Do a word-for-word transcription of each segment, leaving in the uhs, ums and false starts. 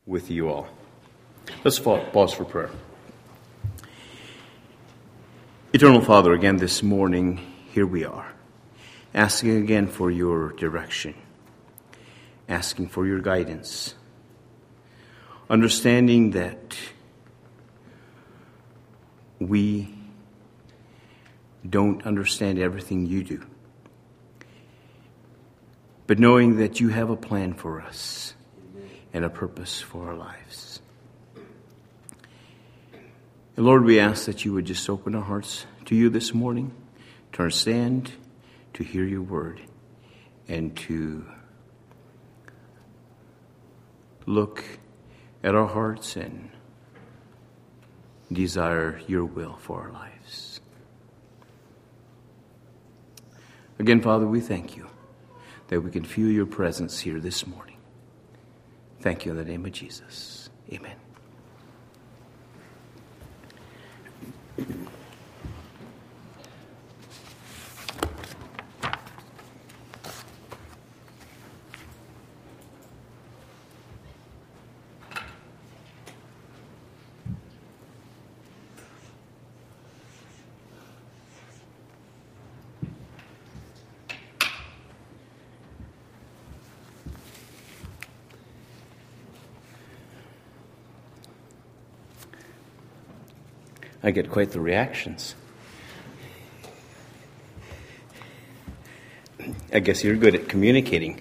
with you all. Let's pause for prayer. Eternal Father, again this morning, here we are, asking again for your direction, asking for your guidance, understanding that we don't understand everything you do, but knowing that you have a plan for us and a purpose for our lives. And Lord, we ask that you would just open our hearts to you this morning, to understand, to hear your word, and to look at our hearts and desire your will for our lives. Again, Father, we thank you that we can feel your presence here this morning. Thank you in the name of Jesus. Amen. I get quite the reactions. I guess you're good at communicating.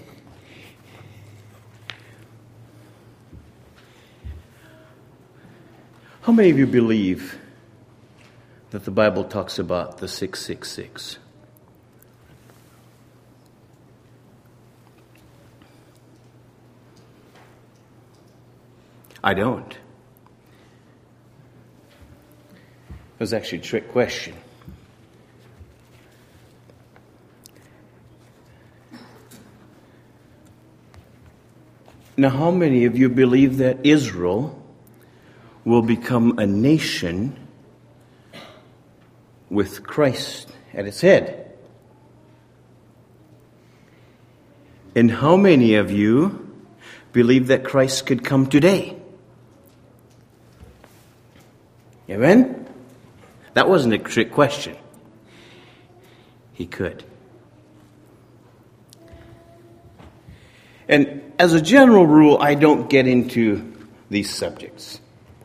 How many of you believe that the Bible talks about the six six six? I don't. It was actually a trick question. Now, how many of you believe that Israel will become a nation with Christ at its head? And how many of you believe that Christ could come today? Amen? That wasn't a trick question. He could. And as a general rule, I don't get into these subjects.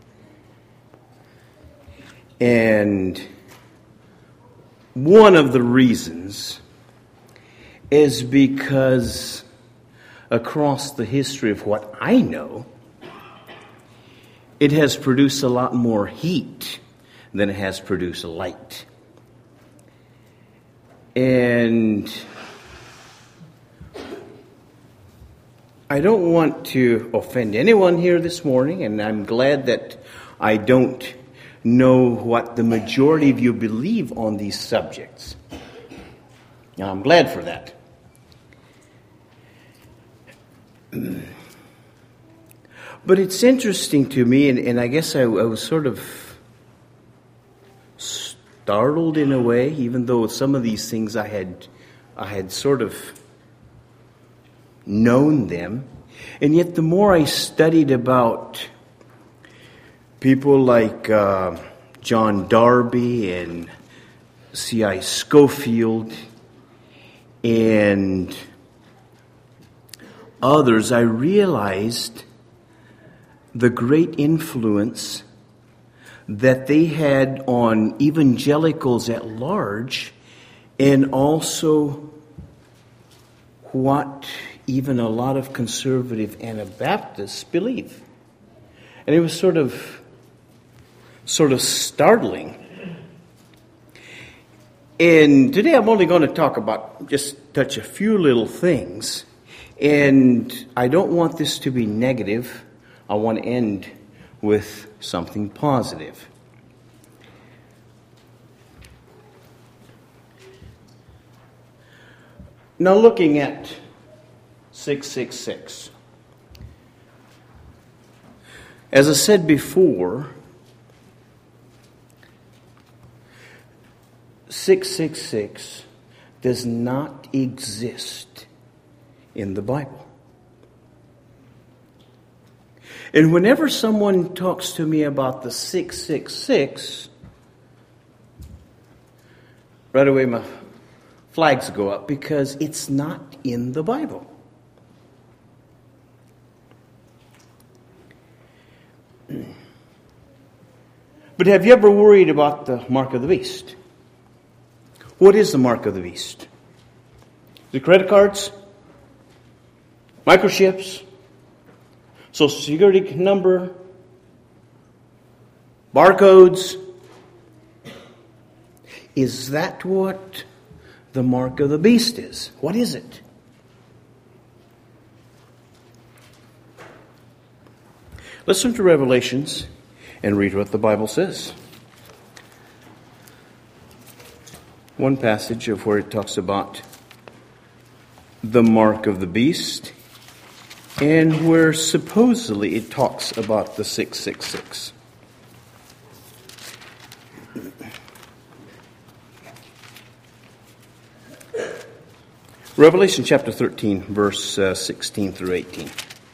And one of the reasons is because across the history of what I know, it has produced a lot more heat than it has produced light. And I don't want to offend anyone here this morning, and I'm glad that I don't know what the majority of you believe on these subjects. Now, I'm glad for that. But it's interesting to me, and, and I guess I, I was sort of startled in a way, even though some of these things I had, I had sort of known them. And yet the more I studied about people like uh, John Darby and C I Scofield and others, I realized the great influence that they had on evangelicals at large, and also what even a lot of conservative Anabaptists believe. And it was sort of sort of startling. And today I'm only going to talk about, just touch a few little things. And I don't want this to be negative. I want to end with something positive. Now, looking at six six six. As I said before, six six six does not exist in the Bible. And whenever someone talks to me about the six six six, right away my flags go up because it's not in the Bible. But have you ever worried about the mark of the beast? What is the mark of the beast? The credit cards? Microchips? Social Security number? Barcodes? Is that what the mark of the beast is? What is it? Listen to Revelations and read what the Bible says. One passage of where it talks about the mark of the beast and where supposedly it talks about the six six six. Revelation chapter thirteen, verse uh, sixteen through eighteen.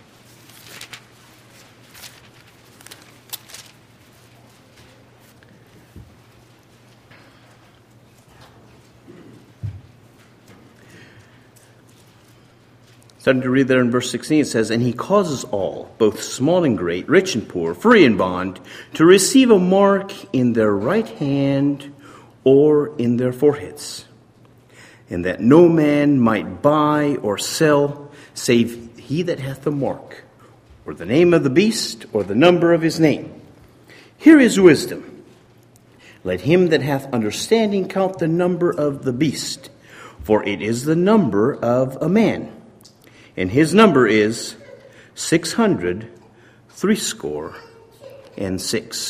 Starting to read there in verse sixteen, it says, "And he causes all, both small and great, rich and poor, free and bond, to receive a mark in their right hand or in their foreheads, and that no man might buy or sell, save he that hath the mark, or the name of the beast, or the number of his name. Here is wisdom. Let him that hath understanding count the number of the beast, for it is the number of a man. And his number is six hundred threescore and six."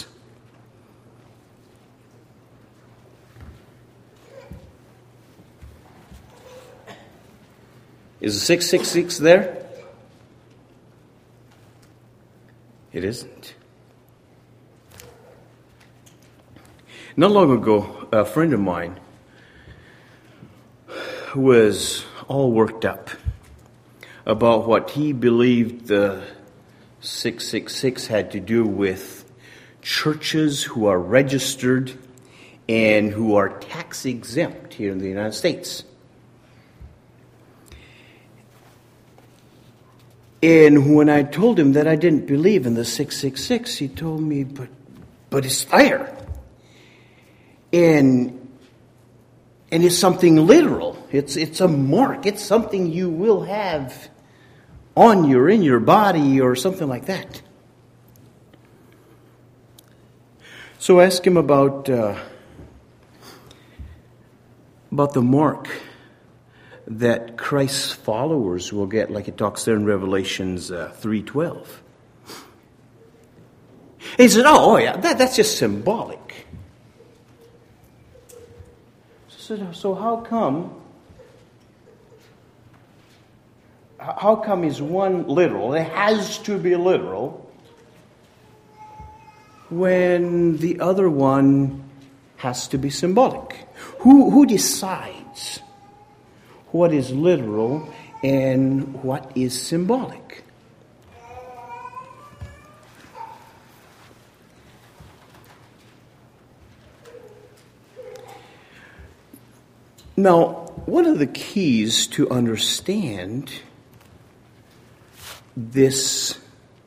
Is the six six six there? It isn't. Not long ago, a friend of mine was all worked up about what he believed the six six six had to do with churches who are registered and who are tax exempt here in the United States. And when I told him that I didn't believe in the six six six, he told me, but but it's there. And and it's something literal. It's it's a mark. It's something you will have on you or in your body or something like that. So ask him about uh, about the mark that Christ's followers will get, like it talks there in Revelations uh, three twelve. He said, oh, oh yeah, that, that's just symbolic. So, so how come, how come is one literal, it has to be literal, when the other one has to be symbolic? Who, who decides what is literal and what is symbolic? Now, one of the keys to understand this,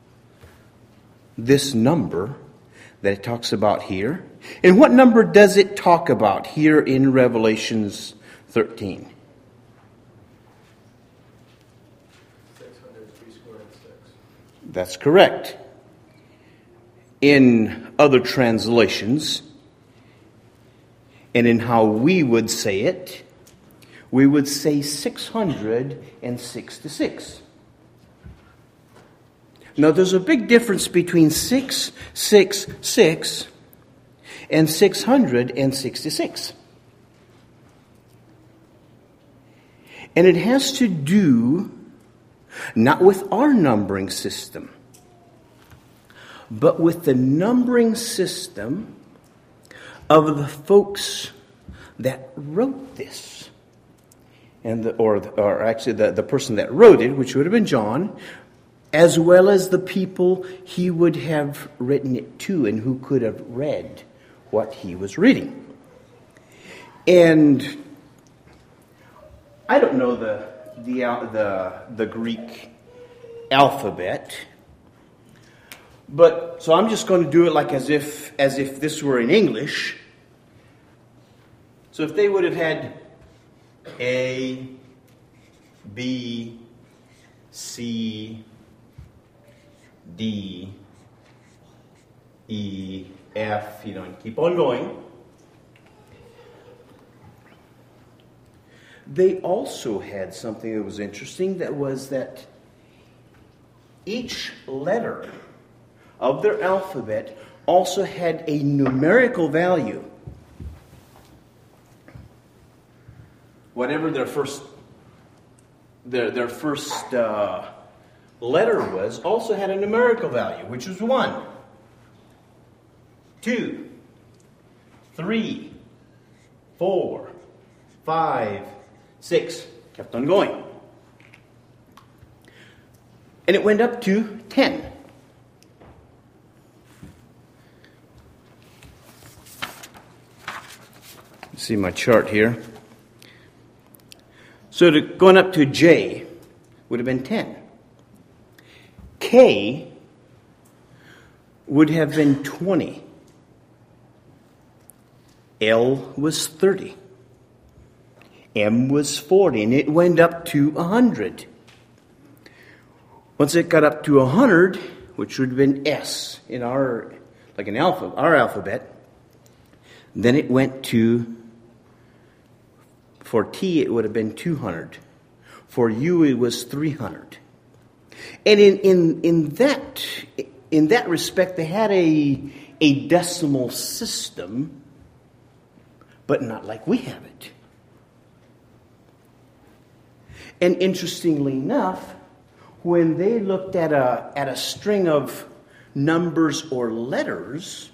this number that it talks about here, and what number does it talk about here in Revelations thirteen? That's correct. In other translations, and in how we would say it, we would say six hundred sixty-six. Now, there's a big difference between six six six and six hundred sixty-six. And it has to do not with our numbering system, but with the numbering system of the folks that wrote this. And the, or, or actually the, the person that wrote it, which would have been John, as well as the people he would have written it to and who could have read what he was reading. And I don't know the the the, the Greek alphabet, but so I'm just going to do it like as if as if this were in English. So if they would have had A, B, C, D, E, F, you know, and keep on going. They also had something that was interesting, that was that each letter of their alphabet also had a numerical value. Whatever their first their their first uh, letter was, also had a numerical value, which was one, two, three, four, five, six. Kept on going. And it went up to ten. See my chart here. So to, going up to J would have been ten. K would have been twenty. L was thirty. M was forty, and it went up to one hundred. Once it got up to one hundred, which would have been S in our, like an alpha, our alphabet, then it went to, for T it would have been two hundred. For U it was three hundred. And in, in, in that in that respect, they had a, a decimal system, but not like we have it. And interestingly enough, when they looked at a at a string of numbers or letters,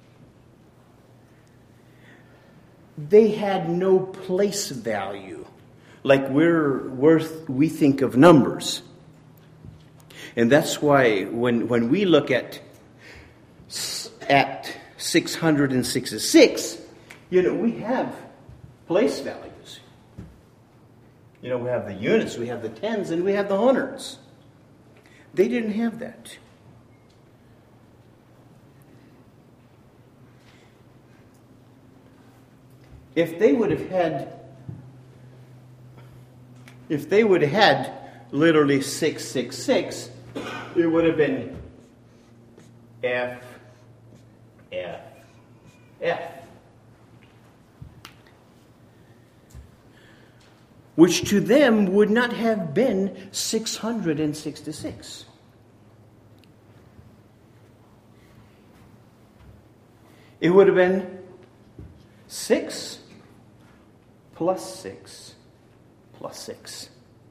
they had no place value, like we're worth we think of numbers. And that's why when when we look at at six hundred sixty-six, you know, we have place values. You know, we have the units, we have the tens, and we have the hundreds. They didn't have that. If they would have had, if they would have had literally six six six, it would have been F, F, F. Which to them would not have been six hundred sixty-six. It would have been six plus six plus six.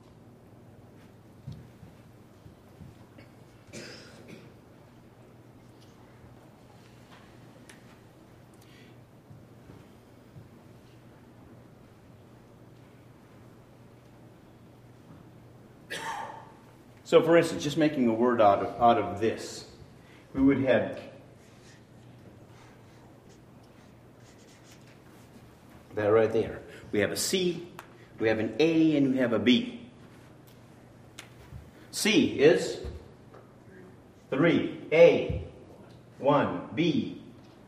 So, for instance, just making a word out of, out of this, we would have that right there. We have a C, we have an A, and we have a B. C is three, A, one, B.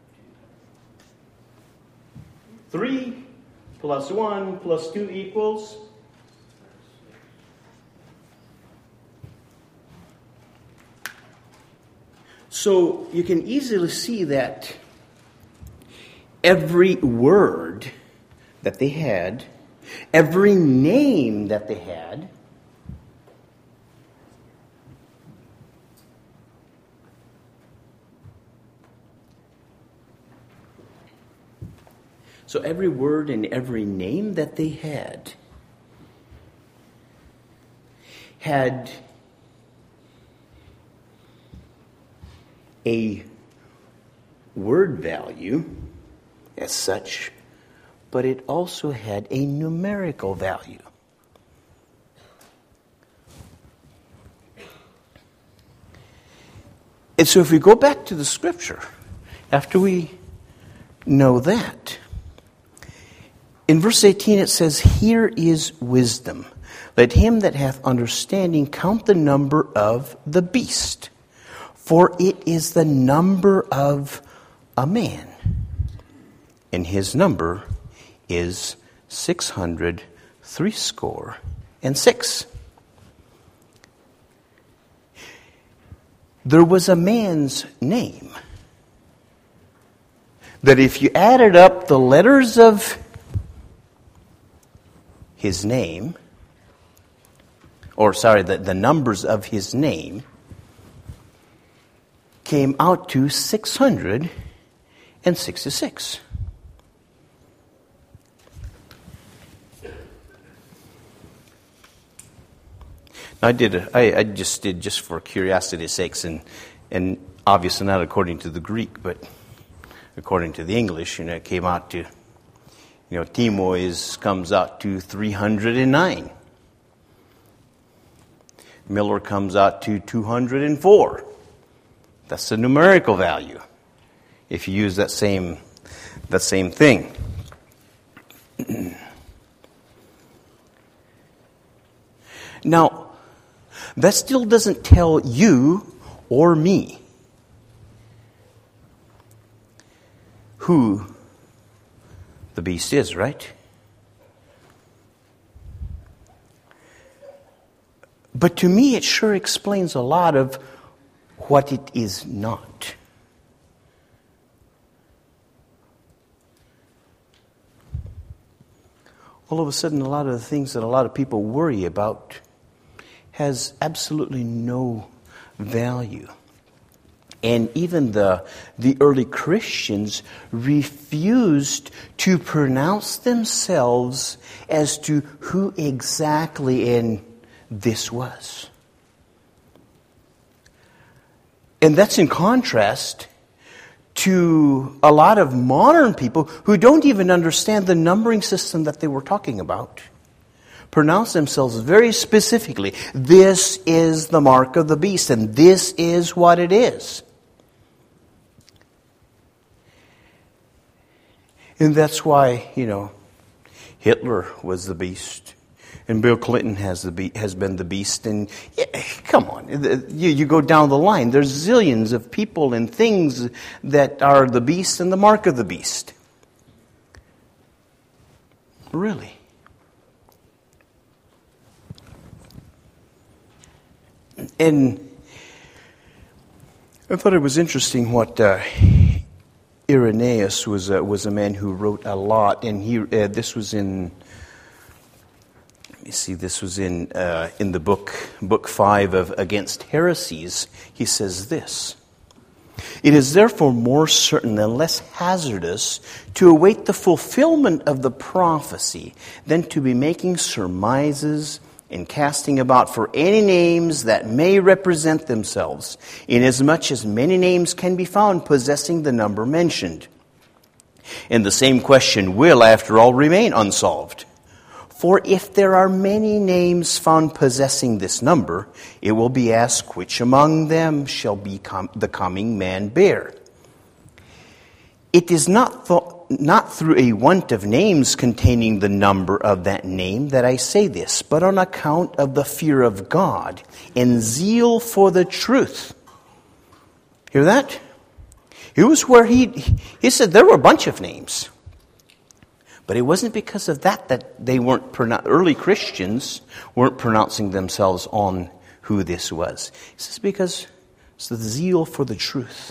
three plus one plus two equals So you can easily see that every word that they had, every name that they had, so every word and every name that they had had a word value as such, but it also had a numerical value. And so if we go back to the scripture, after we know that, in verse eighteen it says, "Here is wisdom. Let him that hath understanding count the number of the beast, for it is the number of a man, and his number is six hundred threescore and six." There was a man's name that if you added up the letters of his name, or sorry, the, the numbers of his name, came out to six hundred sixty-six. I did. A, I, I just did just for curiosity's sakes, and and obviously not according to the Greek, but according to the English. You know, it came out to, you know, Timois comes out to three hundred and nine. Miller comes out to two hundred and four. That's the numerical value. If you use that same that same thing. Now, that still doesn't tell you or me who the beast is, right? But to me, it sure explains a lot of what it is not. All of a sudden, a lot of the things that a lot of people worry about has absolutely no value. And even the, the early Christians refused to pronounce themselves as to who exactly in this was. And that's in contrast to a lot of modern people who don't even understand the numbering system that they were talking about. Pronounce themselves very specifically. This is the mark of the beast, and this is what it is. And that's why, you know, Hitler was the beast, and Bill Clinton has the be- has been the beast. And yeah, come on, you, you go down the line. There's zillions of people and things that are the beast and the mark of the beast. Really. And I thought it was interesting what uh, Irenaeus was uh, was a man who wrote a lot, and he uh, this was in let me see this was in uh, in the book book five of Against Heresies. He says this: "It is therefore more certain and less hazardous to await the fulfillment of the prophecy than to be making surmises and casting about for any names that may represent themselves, inasmuch as many names can be found possessing the number mentioned. And the same question will, after all, remain unsolved. For if there are many names found possessing this number, it will be asked which among them shall be com- the coming man bear. It is not th- not through a want of names containing the number of that name that I say this, but on account of the fear of God and zeal for the truth." Hear that? It was where he he said there were a bunch of names. But it wasn't because of that that they weren't, early Christians weren't pronouncing themselves on who this was. He says because it's the zeal for the truth.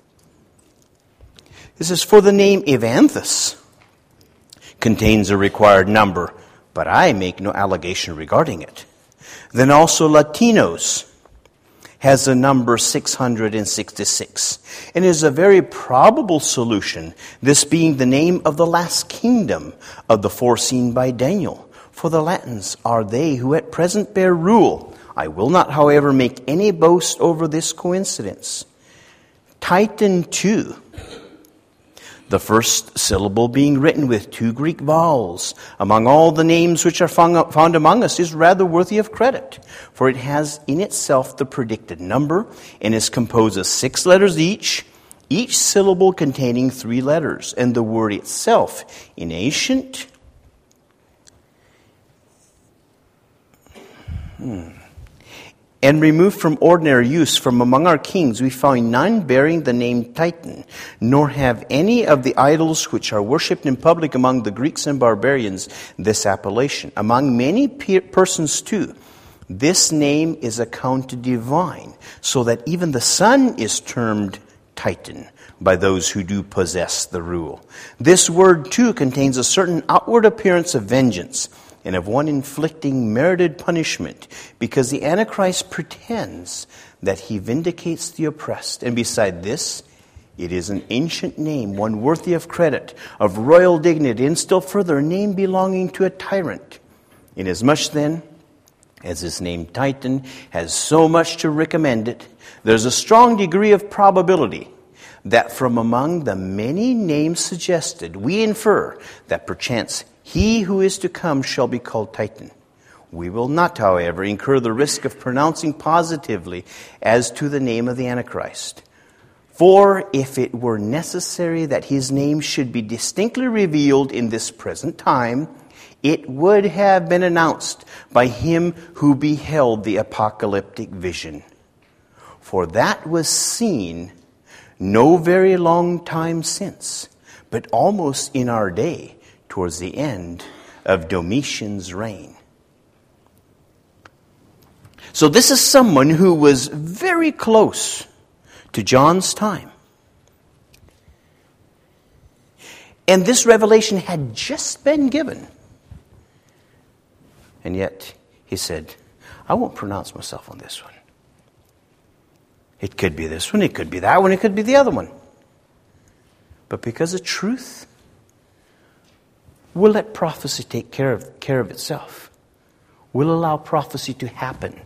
This is for the name Evanthus contains a required number, but I make no allegation regarding it. Then also Latinos has a number six hundred sixty-six, and is a very probable solution, this being the name of the last kingdom of the foreseen by Daniel. For the Latins are they who at present bear rule. I will not, however, make any boast over this coincidence. Titan too, the first syllable being written with two Greek vowels among all the names which are found among us is rather worthy of credit, for it has in itself the predicted number and is composed of six letters each, each syllable containing three letters, and the word itself in ancient hmm, and removed from ordinary use from among our kings, we find none bearing the name Titan, nor have any of the idols which are worshipped in public among the Greeks and barbarians this appellation. Among many pe- persons too, this name is accounted divine, so that even the sun is termed Titan by those who do possess the rule. This word too contains a certain outward appearance of vengeance, and of one inflicting merited punishment, because the Antichrist pretends that he vindicates the oppressed. And beside this, it is an ancient name, one worthy of credit, of royal dignity, and still further, a name belonging to a tyrant. Inasmuch then, as this name Titan has so much to recommend it, there's a strong degree of probability that from among the many names suggested, we infer that perchance he who is to come shall be called Titan. We will not, however, incur the risk of pronouncing positively as to the name of the Antichrist. For if it were necessary that his name should be distinctly revealed in this present time, it would have been announced by him who beheld the apocalyptic vision. For that was seen no very long time since, but almost in our day, towards the end of Domitian's reign. So this is someone who was very close to John's time. And this revelation had just been given. And yet he said, I won't pronounce myself on this one. It could be this one, it could be that one, it could be the other one. But because of truth, we'll let prophecy take care of, care of itself. We'll allow prophecy to happen.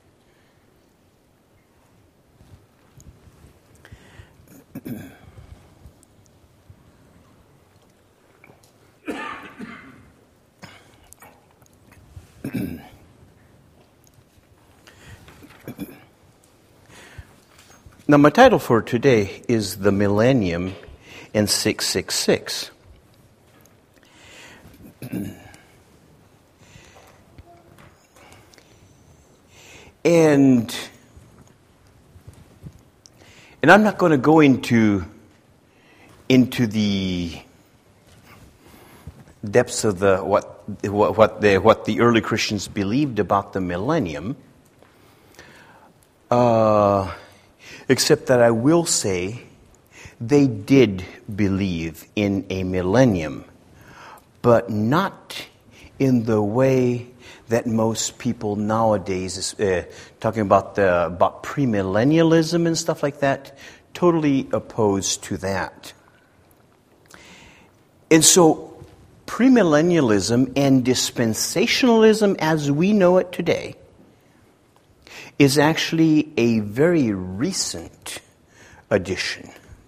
Now, my title for today is The Millennium in six six six. And and I'm not going to go into into the depths of the what what what the what the early Christians believed about the millennium. Uh, except that I will say they did believe in a millennium, but not in the way that most people nowadays is uh, talking about the about premillennialism and stuff like that. Totally opposed to that. And so, premillennialism and dispensationalism, as we know it today, is actually a very recent addition.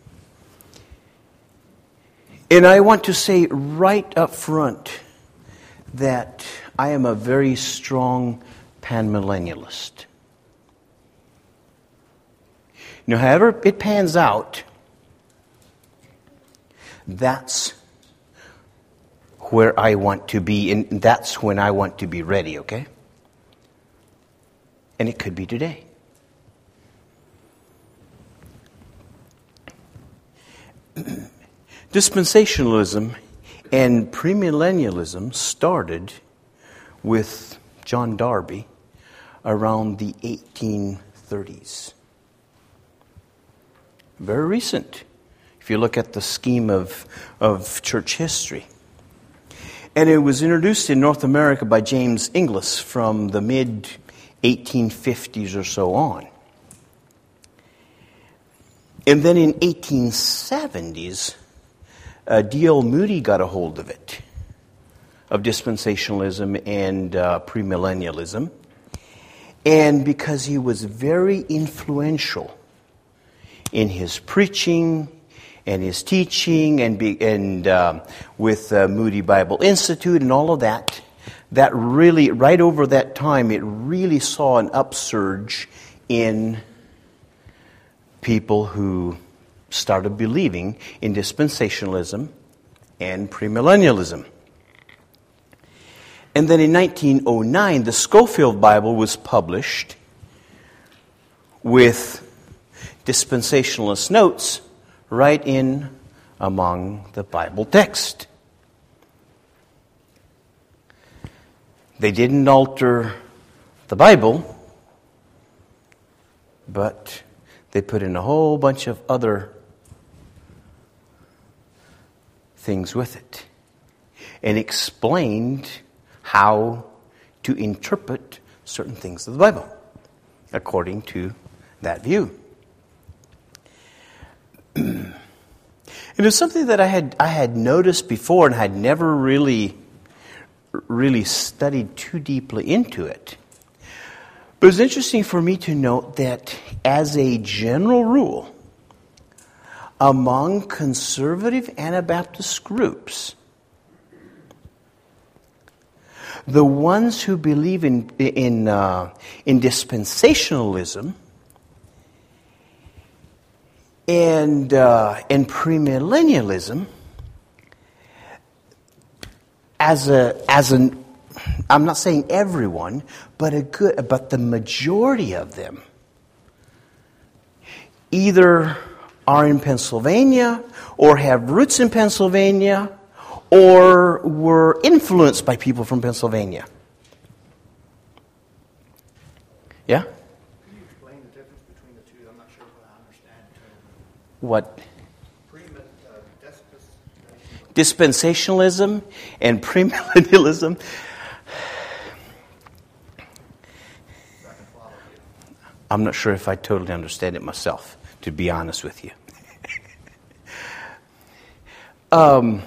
And I want to say right up front that I am a very strong panmillennialist. Now, however it pans out, that's where I want to be, and that's when I want to be ready, okay? And it could be today. Dispensationalism and premillennialism started with John Darby around the eighteen thirties. Very recent, if you look at the scheme of, of church history. And it was introduced in North America by James Inglis from the mid eighteen fifties or so on. And then in eighteen seventies, uh, D L Moody got a hold of it, of dispensationalism and uh, premillennialism. And because he was very influential in his preaching and his teaching, and be, and um, with uh, Moody Bible Institute and all of that, that really, right over that time, it really saw an upsurge in people who started believing in dispensationalism and premillennialism. And then in nineteen oh nine, the Scofield Bible was published with dispensationalist notes right in among the Bible text. They didn't alter the Bible, but they put in a whole bunch of other things with it and explained how to interpret certain things of the Bible according to that view. And it's something that I had I had noticed before and had never really really studied too deeply into it. But it's interesting for me to note that as a general rule, among conservative Anabaptist groups, the ones who believe in in uh, in dispensationalism and uh, and premillennialism, as a as an, I'm not saying everyone, but a good, but the majority of them either are in Pennsylvania or have roots in Pennsylvania or were influenced by people from Pennsylvania. Yeah? Can you explain the difference between the two? I'm not sure what I understand. What? Pre- uh, Dispensationalism and premillennialism. I'm not sure if I totally understand it myself, to be honest with you. um,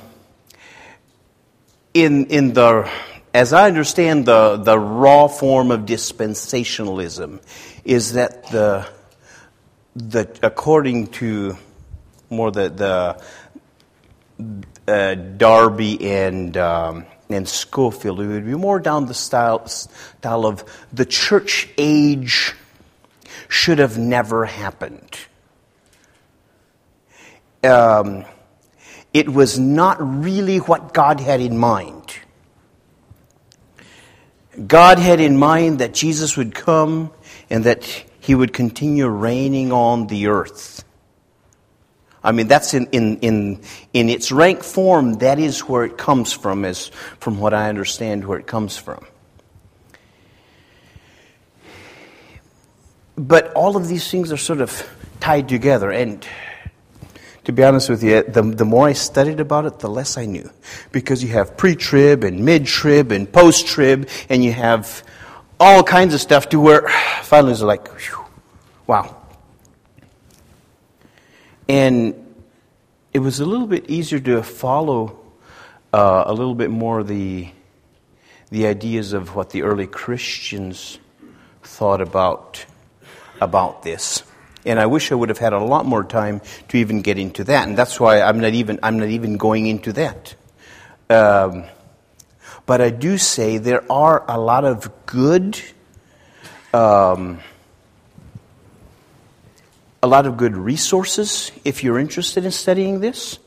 in in the as I understand the the raw form of dispensationalism is that the the according to more the the uh, Darby and um, and Scofield, it would be more down the style style of the church age should have never happened. Um, it was not really what God had in mind. God had in mind that Jesus would come and that he would continue reigning on the earth. I mean, that's in, in, in, in its rank form, that is where it comes from, as from what I understand where it comes from. But all of these things are sort of tied together. And to be honest with you, the, the more I studied about it, the less I knew. Because you have pre-trib and mid-trib and post-trib, and you have all kinds of stuff to where finally it's like, whew, wow. And it was a little bit easier to follow uh, a little bit more the the ideas of what the early Christians thought about about this. And I wish I would have had a lot more time to even get into that. And that's why I'm not even I'm not even going into that. Um, but I do say there are a lot of good um, a lot of good resources if you're interested in studying this.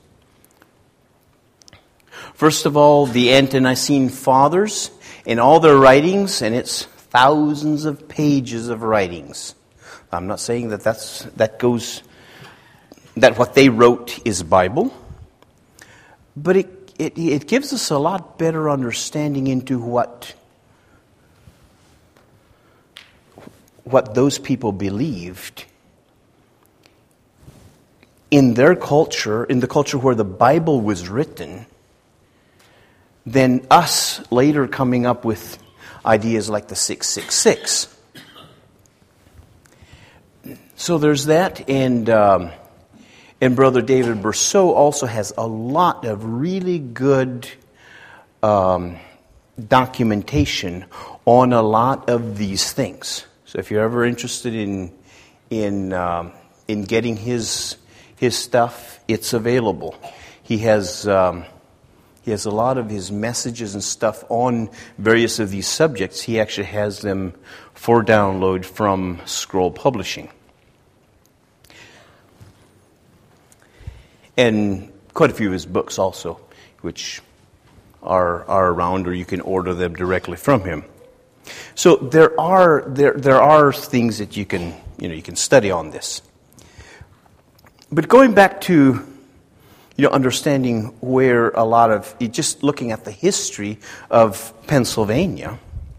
First of all, the Ante-Nicene Fathers in all their writings, and it's thousands of pages of writings. I'm not saying that that's that goes that what they wrote is Bible, but it it, it gives us a lot better understanding into what what those people believed in their culture, in the culture where the Bible was written, than us later coming up with ideas like the six six six. So there's that, and um, and Brother David Berceau also has a lot of really good um, documentation on a lot of these things. So if you're ever interested in in um, in getting his his stuff, it's available. He has um, he has a lot of his messages and stuff on various of these subjects. He actually has them for download from Scroll Publishing. And quite a few of his books also, which are are around, or you can order them directly from him. So there are there there are things that you can you know you can study on this. But going back to you know understanding where a lot of just looking at the history of Pennsylvania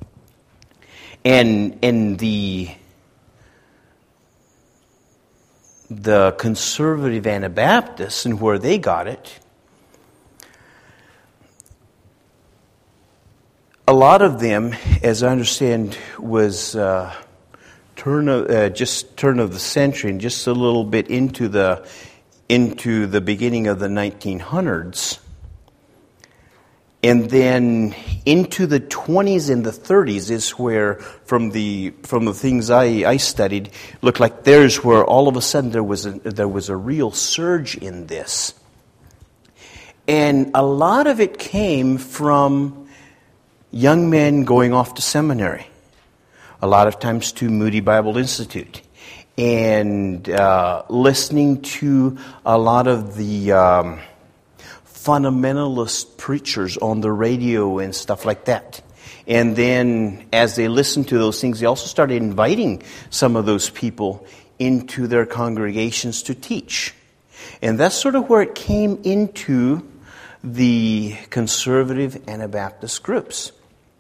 and and the the conservative Anabaptists and where they got it. A lot of them, as I understand, was uh, turn of, uh, just turn of the century and just a little bit into the into the beginning of the nineteen hundreds, and then into the twenties and the thirties is where, from the from the things I, I studied, looked like there's where all of a sudden there was a, there was a real surge in this, and a lot of it came from young men going off to seminary, a lot of times to Moody Bible Institute, and uh, listening to a lot of the um, fundamentalist preachers on the radio and stuff like that. And then as they listened to those things, they also started inviting some of those people into their congregations to teach. And that's sort of where it came into the conservative Anabaptist groups.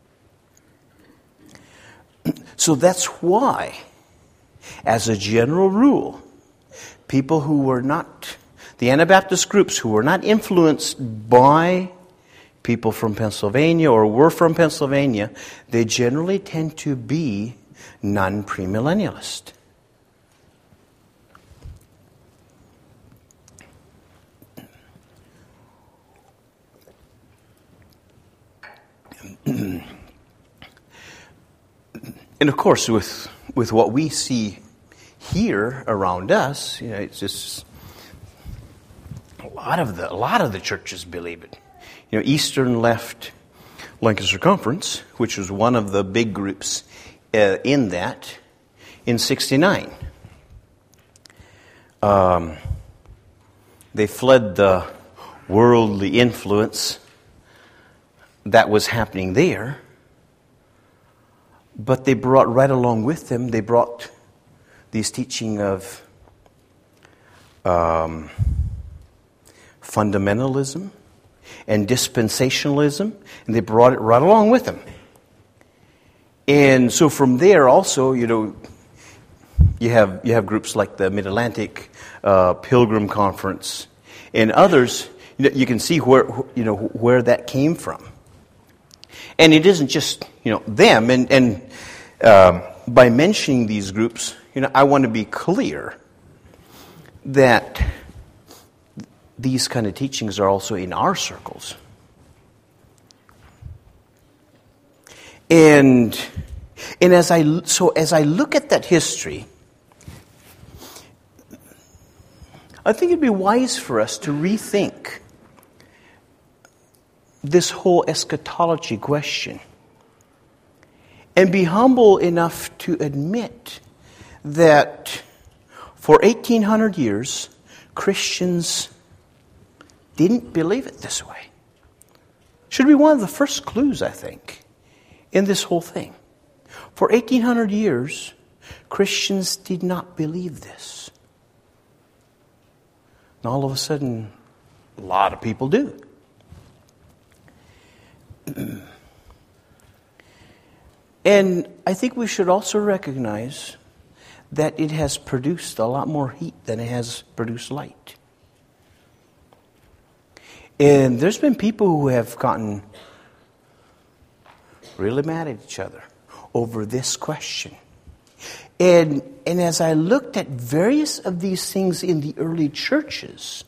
So that's why, as a general rule, people who were not, the Anabaptist groups who were not influenced by people from Pennsylvania or were from Pennsylvania, they generally tend to be non-premillennialist. And of course, with with what we see here around us, you know, it's just a lot of the a lot of the churches believe it. You know, Eastern left Lancaster Conference, which was one of the big groups uh, in that, in sixty-nine. Um, they fled the worldly influence that was happening there. But they brought right along with them, they brought these teaching of um, fundamentalism and dispensationalism, and they brought it right along with them. And so from there also, you know, you have you have groups like the Mid-Atlantic uh, Pilgrim Conference and others. You know, you can see where you know where that came from. And it isn't just, you know, them. And, and um, by mentioning these groups, you know, I want to be clear that these kind of teachings are also in our circles. And and as I so as I look at that history, I think it'd be wise for us to rethink this whole eschatology question and be humble enough to admit that for eighteen hundred years, Christians didn't believe it this way. Should be one of the first clues, I think, in this whole thing. For eighteen hundred years, Christians did not believe this. And all of a sudden, a lot of people do. And I think we should also recognize that it has produced a lot more heat than it has produced light. And there's been people who have gotten really mad at each other over this question. And, and as I looked at various of these things in the early churches,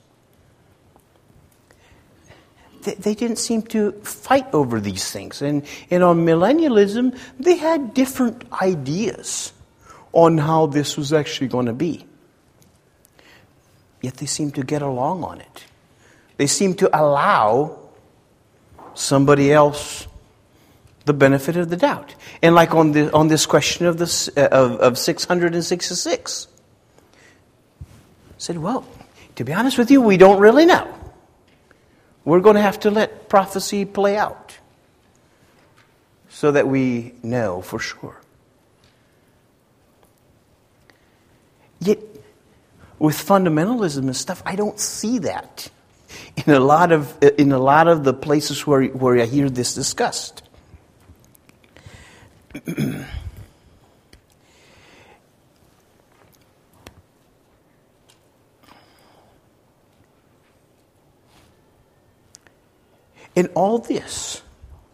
they, they didn't seem to fight over these things. And, and on millennialism, they had different ideas on how this was actually going to be. yet they seem to get along on it. They seem to allow somebody else the benefit of the doubt. And like on the on this question of this uh, of, of six hundred sixty-six, said, well, to be honest with you, we don't really know. We're going to have to let prophecy play out so that we know for sure. Yet, with fundamentalism and stuff, I don't see that in a lot of in a lot of the places where where I hear this discussed. In all this,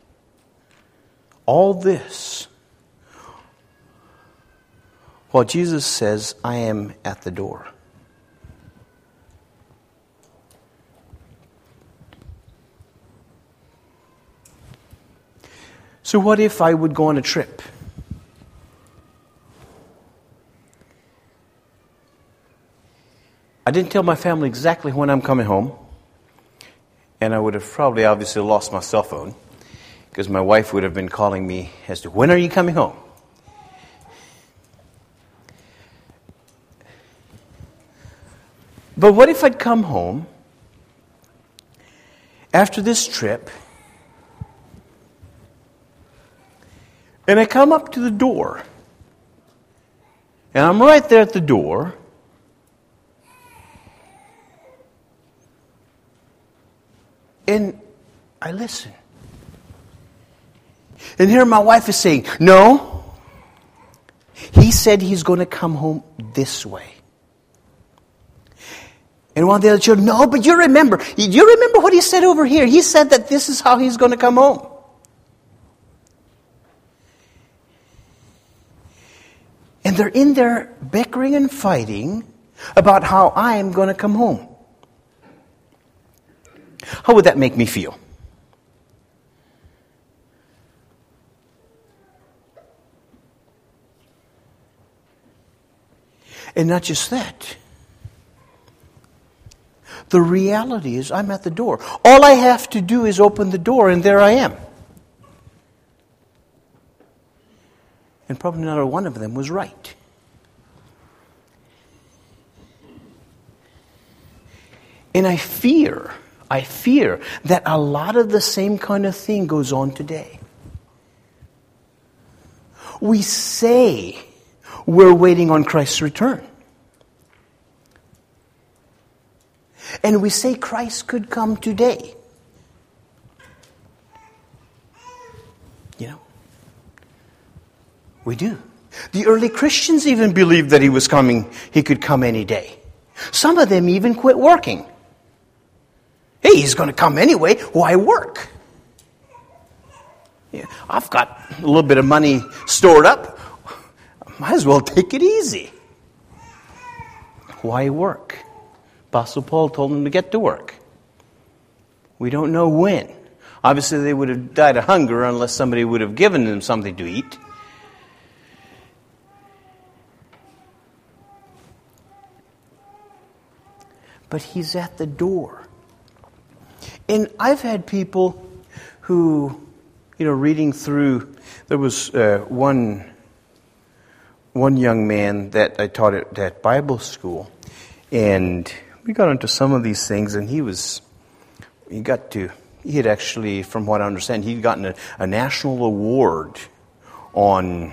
all this, while Jesus says, I am at the door. So what if I would go on a trip? I didn't tell my family exactly when I'm coming home. And I would have probably obviously lost my cell phone because my wife would have been calling me as to, when are you coming home? But what if I'd come home after this trip and I come up to the door and I'm right there at the door and I listen. And here my wife is saying, no, he said he's going to come home this way. And one of the other children, no, but you remember, do you remember what he said over here? He said that this is how he's going to come home. And they're in there bickering and fighting about how I am going to come home. How would that make me feel? And not just that. The reality is I'm at the door. All I have to do is open the door and there I am. And probably not one of them was right. And I fear, I fear that a lot of the same kind of thing goes on today. We say we're waiting on Christ's return. And we say Christ could come today. You know, we do. The early Christians even believed that he was coming, he could come any day. Some of them even quit working. Hey, he's going to come anyway. Why work? Yeah, I've got a little bit of money stored up. Might as well take it easy. Why work? Apostle Paul told them to get to work. We don't know when. Obviously, they would have died of hunger unless somebody would have given them something to eat. But he's at the door. And I've had people who, you know, reading through, there was uh, one, one young man that I taught at, at Bible school, and we got into some of these things, and he was, he got to, he had actually, from what I understand, he'd gotten a, a national award on,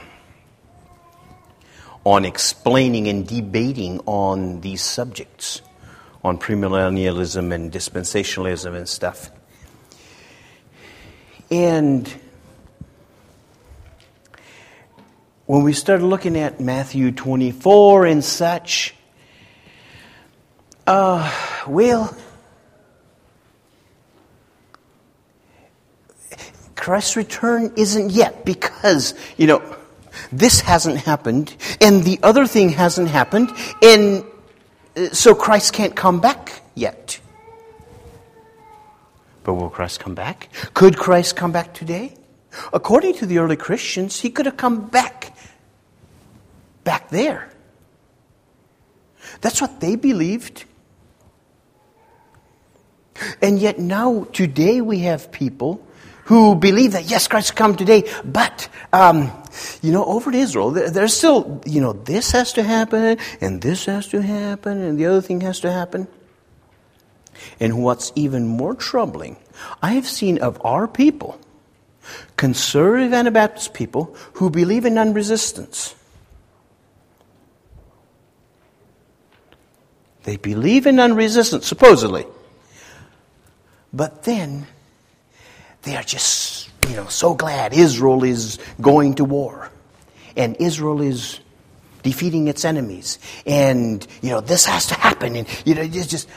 on explaining and debating on these subjects, on premillennialism and dispensationalism and stuff. And when we started looking at Matthew twenty-four and such, uh, well, Christ's return isn't yet because, you know, this hasn't happened and the other thing hasn't happened, and so Christ can't come back yet. But will Christ come back? Could Christ come back today? According to the early Christians, he could have come back, back there. That's what they believed. And yet now, today, we have people who believe that, yes, Christ will come today, but, um, you know, over in Israel, there's still, you know, this has to happen, and this has to happen, and the other thing has to happen. And what's even more troubling, I have seen of our people, conservative Anabaptist people, who believe in non-resistance. They believe in non-resistance, supposedly. But then, they are just, you know, so glad Israel is going to war. And Israel is defeating its enemies. And, you know, this has to happen. And, you know, it's just...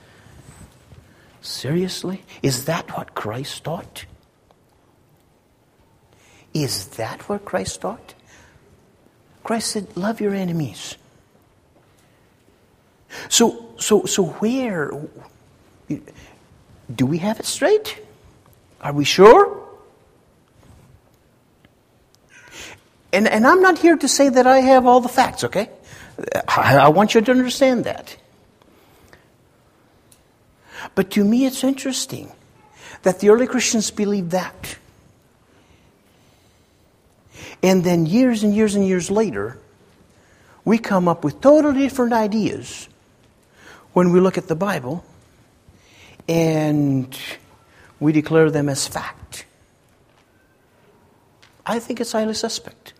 Seriously? Is that what Christ taught? Is that what Christ taught? Christ said, love your enemies. So, so, so where... Do we have it straight? Are we sure? And, and I'm not here to say that I have all the facts, okay? I, I want you to understand that. But to me it's interesting that the early Christians believed that. And then years and years and years later, we come up with totally different ideas when we look at the Bible and we declare them as fact. I think it's highly suspect.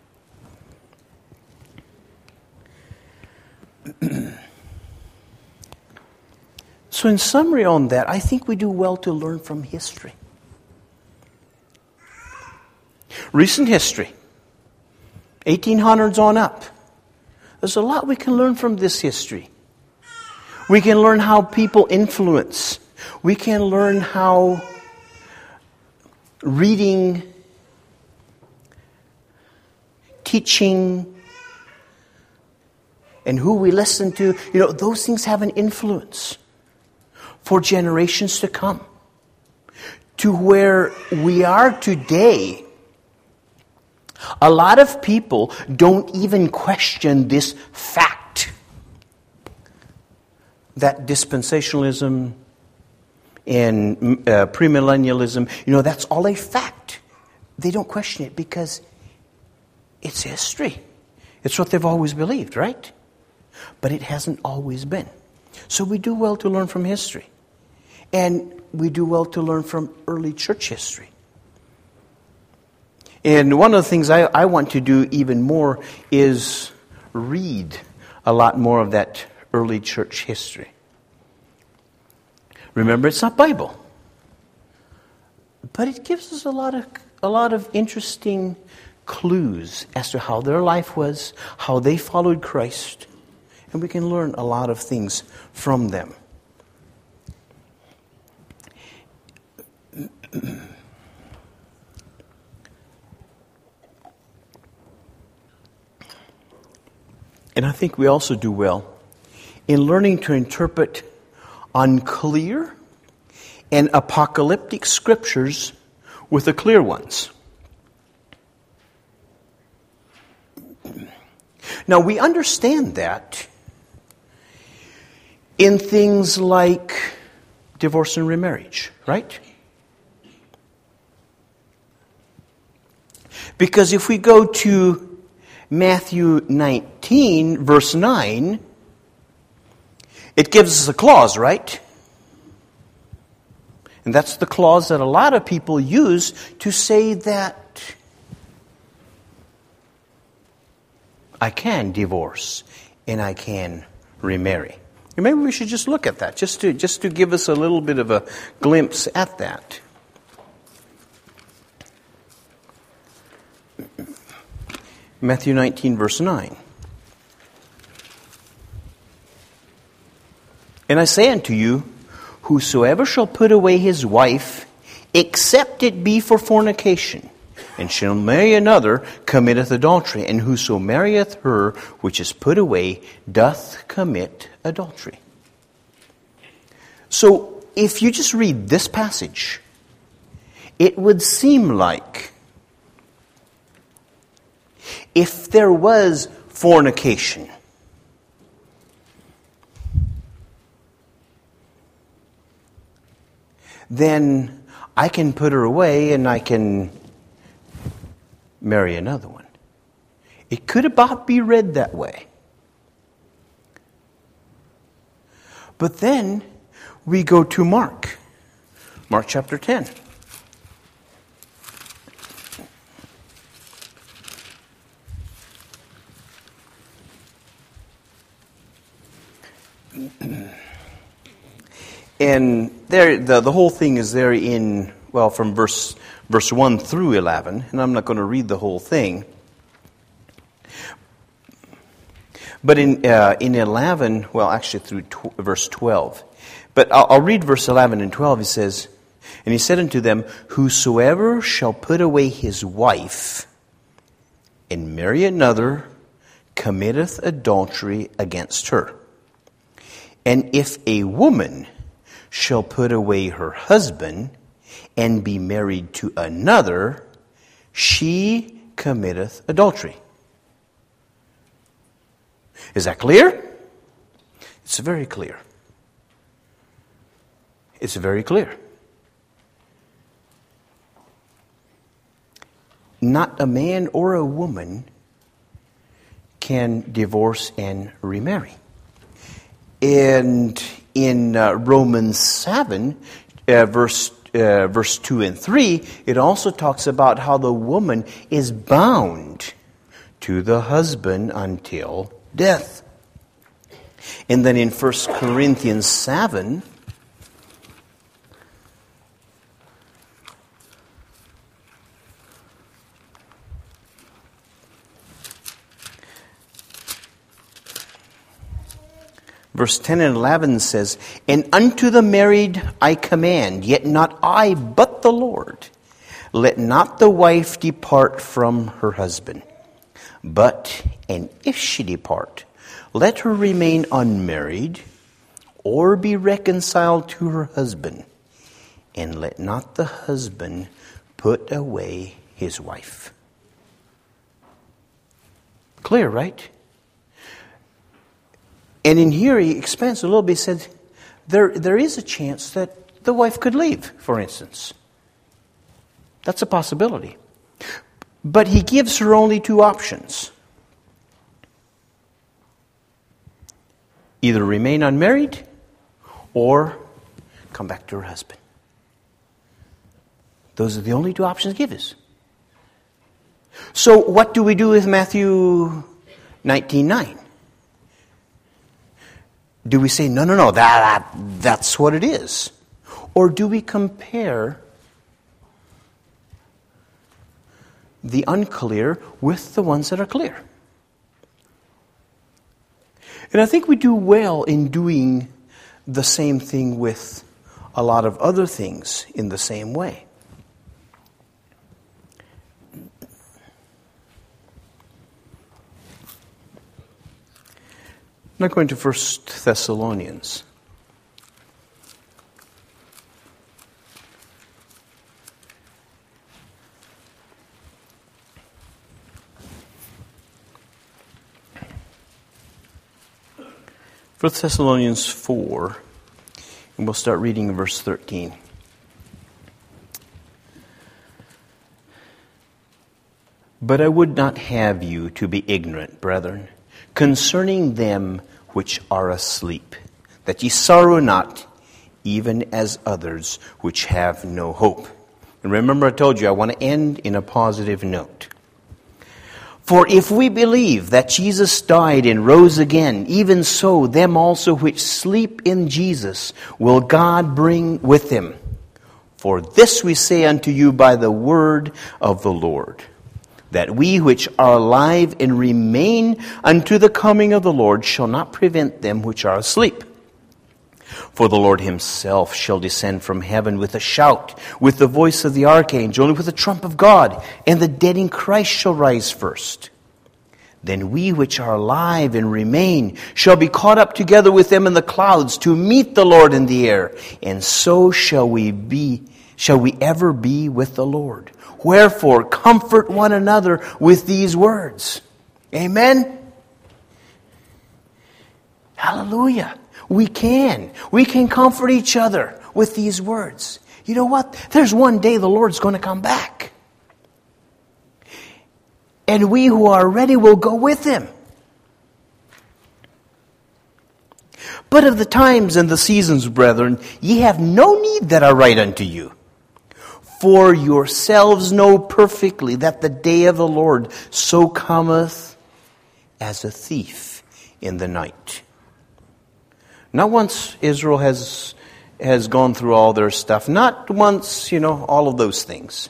So in summary on that, I think we do well to learn from history. Recent history, eighteen hundreds on up. There's a lot we can learn from this history. We can learn how people influence. We can learn how reading, teaching, and who we listen to, you know, those things have an influence for generations to come. To where we are today, a lot of people don't even question this fact that dispensationalism and uh, premillennialism, you know, that's all a fact. They don't question it because it's history. It's what they've always believed, right? But it hasn't always been. So we do well to learn from history. And we do well to learn from early church history. And one of the things I, I want to do even more is read a lot more of that early church history. Remember, it's not Bible. But it gives us a lot of a lot of interesting clues as to how their life was, how they followed Christ. And we can learn a lot of things from them. And I think we also do well in learning to interpret unclear and apocalyptic scriptures with the clear ones. Now, we understand that in things like divorce and remarriage, right? Because if we go to Matthew nineteen, verse nine, it gives us a clause, right? And that's the clause that a lot of people use to say that I can divorce and I can remarry. And maybe we should just look at that, just to just to give us a little bit of a glimpse at that. Matthew nineteen, verse nine. And I say unto you, whosoever shall put away his wife, except it be for fornication, and shall marry another, committeth adultery. And whoso marrieth her which is put away, doth commit adultery. So, if you just read this passage, it would seem like if there was fornication, then I can put her away and I can marry another one. It could about be read that way. But then we go to Mark. Mark chapter ten. And there, the, the whole thing is there in, well, from verse verse one through eleven, and I'm not going to read the whole thing. But in uh, in eleven, well, actually through tw- verse twelve. But I'll, I'll read verse eleven and twelve. He says, "And he said unto them, Whosoever shall put away his wife and marry another committeth adultery against her. And if a woman shall put away her husband and be married to another, she committeth adultery." Is that clear? It's very clear. It's very clear. Not a man or a woman can divorce and remarry. And in uh, Romans seven, uh, verse uh, verse two and three, it also talks about how the woman is bound to the husband until death. And then in First Corinthians seven, verse ten and eleven says, "And unto the married I command, yet not I, but the Lord. Let not the wife depart from her husband. But, and if she depart, let her remain unmarried, or be reconciled to her husband. And let not the husband put away his wife." Clear, right? And in here he expands a little bit. He said there, there is a chance that the wife could leave, for instance. That's a possibility. But he gives her only two options. Either remain unmarried or come back to her husband. Those are the only two options he gives us. So what do we do with Matthew nineteen nine? Do we say, no, no, no, that, that that's what it is? Or do we compare the unclear with the ones that are clear? And I think we do well in doing the same thing with a lot of other things in the same way. Now going to First Thessalonians. First Thessalonians four, and we'll start reading in verse thirteen. "But I would not have you to be ignorant, brethren, concerning them which are asleep, that ye sorrow not, even as others which have no hope." And remember I told you I want to end in a positive note. "For if we believe that Jesus died and rose again, even so them also which sleep in Jesus will God bring with him. For this we say unto you by the word of the Lord, that we which are alive and remain unto the coming of the Lord shall not prevent them which are asleep. For the Lord himself shall descend from heaven with a shout, with the voice of the archangel, and with the trump of God, and the dead in Christ shall rise first. Then we which are alive and remain shall be caught up together with them in the clouds to meet the Lord in the air, and so shall we be, shall we ever be with the Lord. Wherefore, comfort one another with these words." Amen? Hallelujah. We can. We can comfort each other with these words. You know what? There's one day the Lord's going to come back. And we who are ready will go with him. But of the times and the seasons, brethren, ye have no need that I write unto you. For yourselves know perfectly that the day of the Lord so cometh as a thief in the night. Not once Israel has, has gone through all their stuff. Not once, you know, all of those things.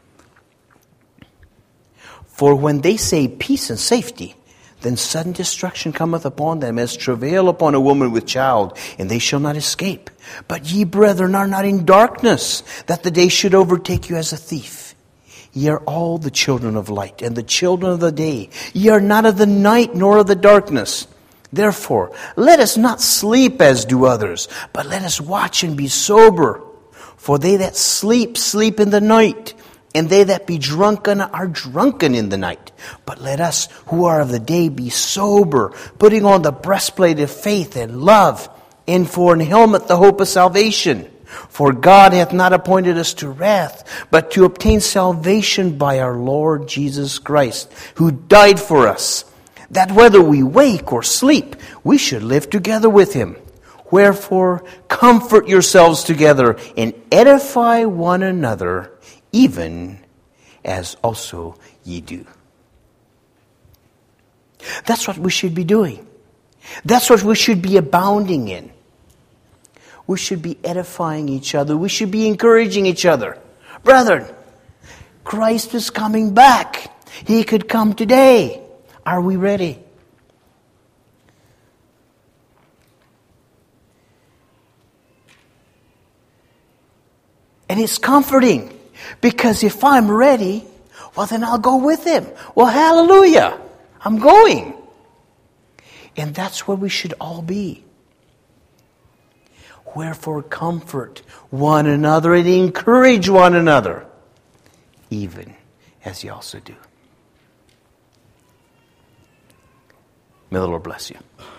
For when they say peace and safety, then sudden destruction cometh upon them as travail upon a woman with child, and they shall not escape. But ye, brethren, are not in darkness, that the day should overtake you as a thief. Ye are all the children of light, and the children of the day. Ye are not of the night, nor of the darkness. Therefore, let us not sleep as do others, but let us watch and be sober. For they that sleep, sleep in the night, and they that be drunken are drunken in the night. But let us who are of the day be sober, putting on the breastplate of faith and love, and for an helmet the hope of salvation. For God hath not appointed us to wrath, but to obtain salvation by our Lord Jesus Christ, who died for us, that whether we wake or sleep, we should live together with him. Wherefore, comfort yourselves together, and edify one another, even as also ye do. That's what we should be doing. That's what we should be abounding in. We should be edifying each other. We should be encouraging each other. Brethren, Christ is coming back. He could come today. Are we ready? And it's comforting. Because if I'm ready, well, then I'll go with him. Well, hallelujah. I'm going. And that's where we should all be. Wherefore, comfort one another and encourage one another, even as ye also do. May the Lord bless you.